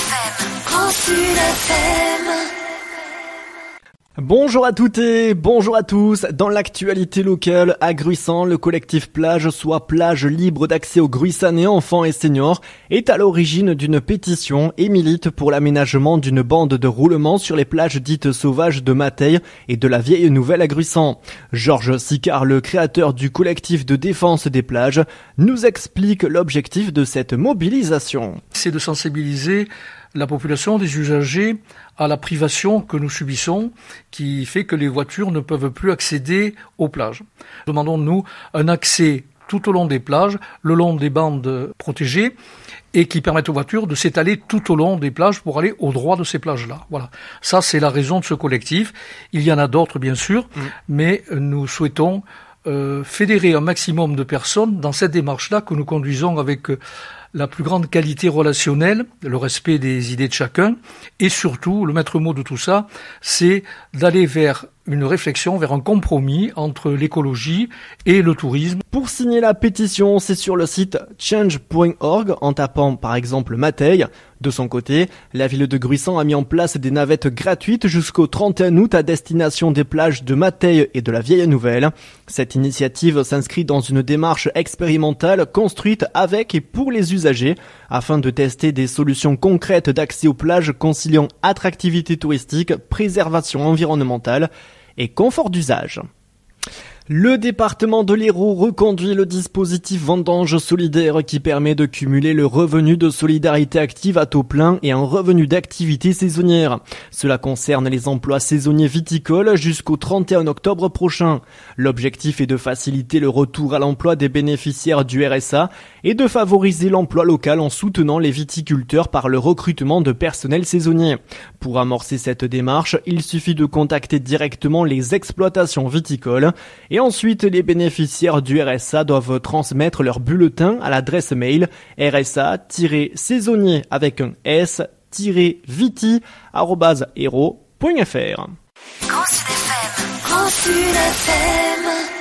France Sud FM. Bonjour à toutes et bonjour à tous. Dans l'actualité locale, à Gruissan, le collectif Plage, soit Plage libre d'accès aux Gruissanais enfants et seniors, est à l'origine d'une pétition et milite pour l'aménagement d'une bande de roulement sur les plages dites sauvages de Mateille et de la Vieille Nouvelle à Gruissan. Georges Sicard, le créateur du collectif de défense des plages, nous explique l'objectif de cette mobilisation. C'est de sensibiliser la population des usagers à la privation que nous subissons, qui fait que les voitures ne peuvent plus accéder aux plages. Demandons-nous un accès tout au long des plages, le long des bandes protégées, et qui permettent aux voitures de s'étaler tout au long des plages pour aller au droit de ces plages-là. Voilà. Ça, c'est la raison de ce collectif. Il y en a d'autres, bien sûr, mais nous souhaitons fédérer un maximum de personnes dans cette démarche-là que nous conduisons avec la plus grande qualité relationnelle, le respect des idées de chacun, et surtout, le maître mot de tout ça, c'est d'aller vers une réflexion, vers un compromis entre l'écologie et le tourisme. Pour signer la pétition, c'est sur le site change.org en tapant par exemple Mateille. De son côté, la ville de Gruissan a mis en place des navettes gratuites jusqu'au 31 août à destination des plages de Mateille et de la Vieille Nouvelle. Cette initiative s'inscrit dans une démarche expérimentale construite avec et pour les usagers afin de tester des solutions concrètes d'accès aux plages conciliant attractivité touristique, préservation environnementale et confort d'usage. Le département de l'Hérault reconduit le dispositif vendange solidaire qui permet de cumuler le revenu de solidarité active à taux plein et un revenu d'activité saisonnière. Cela concerne les emplois saisonniers viticoles jusqu'au 31 octobre prochain. L'objectif est de faciliter le retour à l'emploi des bénéficiaires du RSA et de favoriser l'emploi local en soutenant les viticulteurs par le recrutement de personnel saisonnier. Pour amorcer cette démarche, il suffit de contacter directement les exploitations viticoles et ensuite, les bénéficiaires du RSA doivent transmettre leur bulletin à l'adresse mail rsa-saisonnier avec un s-viti@hero.fr. France Sud FM.